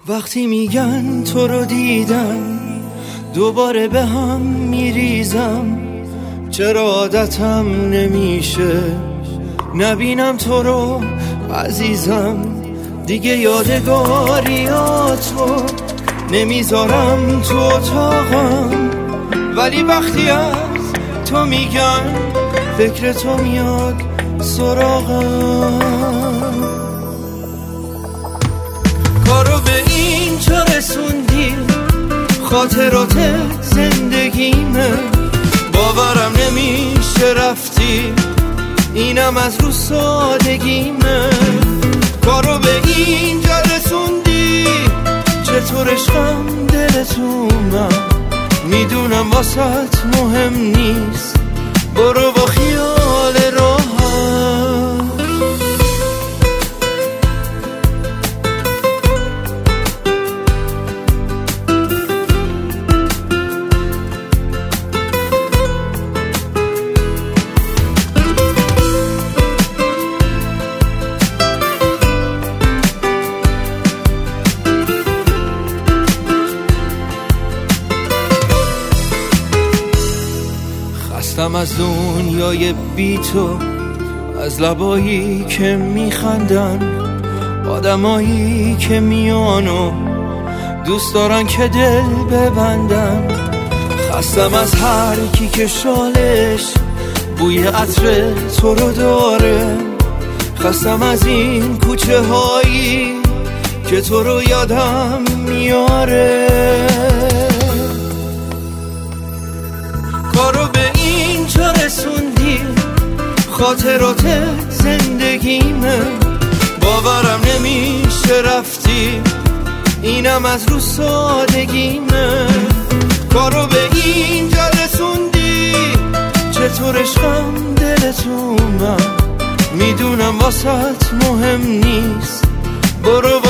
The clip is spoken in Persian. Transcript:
وقتی میگن تو رو دیدم دوباره به هم میریزم، چرا عادتم نمیشه نبینم تو رو عزیزم. دیگه یادگاریاتو نمیذارم تو اتاقم، ولی وقتی از تو میگن فکر تو میاد سراغم. کارو به اینجا رسوندی، خاطرات زندگیمه، باورم نمیشه رفتی، اینم از رو سادگیمه. کارو به اینجا رسوندی، چطور عشقم دلتونم، میدونم واسط مهم نیست، برو با خیال راحت. خستم از دنیای بی تو، از لبایی که میخندن، آدمایی که میانو دوست دارن که دل ببندن. خستم از هر کی که شالش بوی عطر تو رو داره، خستم از این کوچه هایی که تو رو یادم میاره. کارو به اینجا رسوندی، خاطرات زندگیمه، باورم نمیشه رفتی، اینم از رو سادگیمه. کارو به اینجا رسوندی، چطور عشقم دلتونم، میدونم واسط مهم نیست، برو